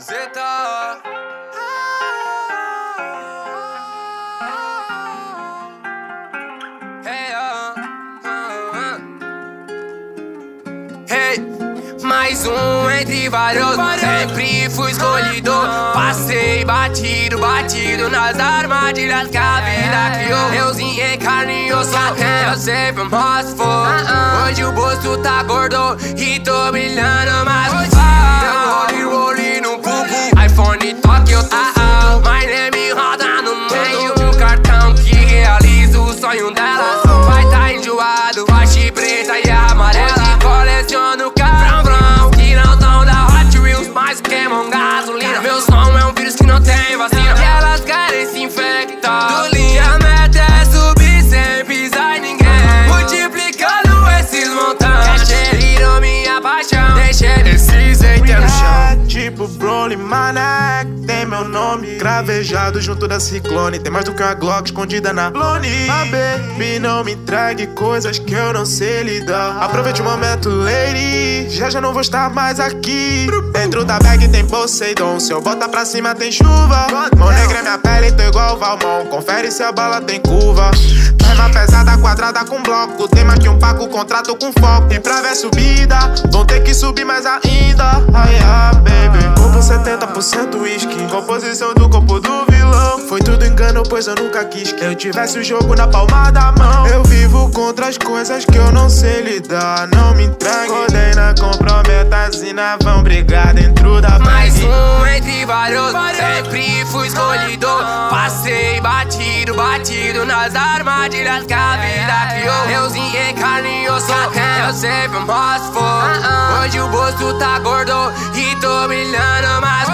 Zeta. Hey, mais um entre vários. Sempre fui escolhido. Passei batido nas armadilhas que a vida criou. Deusinho em carne e osso, eu sempre mostro fogo. Hoje o bolso tá gordo e tô brilhando mais. Eu rolei no bubu, iPhone toque eu tô My name roda no meio. Um cartão que realiza o sonho dela. Vai tá enjoado, faixa preta e amarela. Coleciono carro que não tão da Hot Wheels, mas queimam gasolina. Meu som é um vírus que não tem vacina e elas querem se infectar. A meta é subir sem pisar em ninguém, multiplicando esses montantes. Feriram minha paixão, deixei desses haters no chão. Tipo Broly Manek, tem meu nome cravejado junto da Ciclone. Tem mais do que uma Glock escondida na clone. Ah, baby, não me entregue coisas que eu não sei lidar. Aproveite o momento, lady, já não vou estar mais aqui. Dentro da bag tem Poseidon, se eu botar pra cima tem chuva. Mão negra é minha pele, tô igual o Valmont. Confere se a bala tem curva. Arma pesada, quadrada com bloco. Tema que um paco, contrato com foco. E pra ver subida, vão ter que subir mais ainda. Ai, baby, corpo 70% whisky, composição do corpo do vilão. Foi tudo engano, pois eu nunca quis que eu tivesse o jogo na palma da mão. Eu vivo contra as coisas que eu não sei lidar. Não me entregue, ordena, comprometa, sina, vão brigar dentro da mais um entre vários. Sempre fui escolhido. Passei batido nas armadilhas que a vida criou. Deusinho em carne e osso, eu sempre mostro fogo. Hoje o bolso tá gordo e tô brilhando mais.